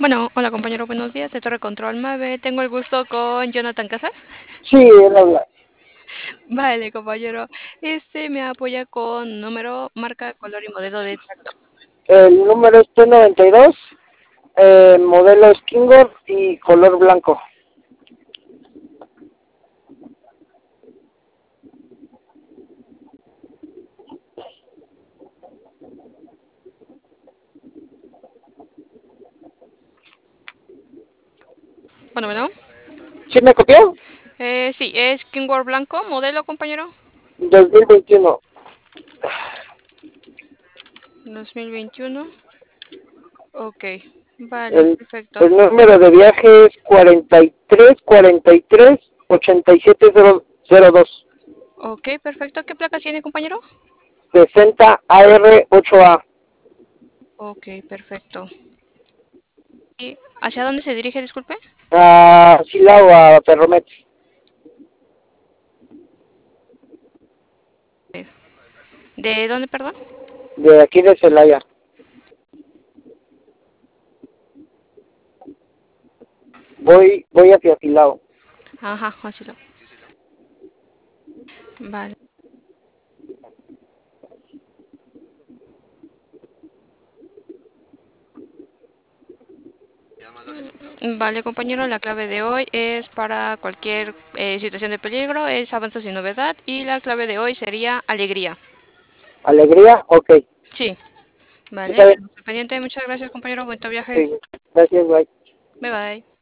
Bueno, hola compañero, buenos días, de Torre Control Mave. Tengo el gusto con Jonathan Casas. Sí, él habla. Vale, compañero. Me apoya con número, marca, color y modelo de tractor. El número es T92, modelo Skingor y color blanco. Bueno. ¿Sí me copió? Sí, es Kingworth blanco, modelo, compañero. 2021. 2021. Ok, vale, El, perfecto. el número de viaje es 43 Ok, perfecto. ¿Qué placas tiene, compañero? 60 AR8A. Ok, perfecto. ¿Y hacia dónde se dirige, disculpe? A Silao, a Perromet. ¿De dónde, perdón? De aquí de Celaya. Voy hacia Silao. Ajá, así lo. Vale. Vale, compañero, la clave de hoy es para cualquier situación de peligro, es avanza sin novedad y la clave de hoy sería alegría. Alegría, ok. Sí, vale, Está bien. quedamos al pendiente. Muchas gracias, compañero. Buen viaje. Sí. Gracias, bye. Bye bye.